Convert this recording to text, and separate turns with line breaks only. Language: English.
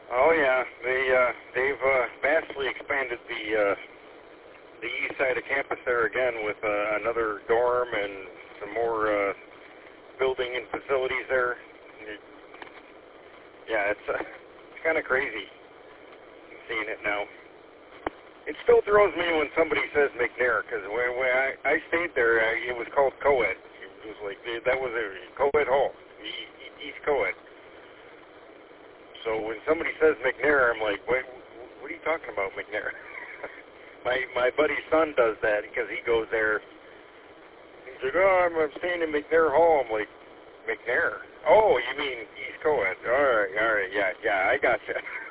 Oh yeah, they've vastly expanded the east side of campus there again with another dorm and some more building and facilities there. Yeah, it's kind of crazy seeing it now. It still throws me when somebody says McNair, because when I stayed there, it was called Co-ed. It was like, that was a Co-ed hall, East Co-ed. So when somebody says McNair, I'm like, what are you talking about, McNair? my buddy's son does that because he goes there. He's like, oh, I'm staying in McNair Hall. I'm like, McNair? Oh, you mean East Co-ed. All right, yeah, I gotcha.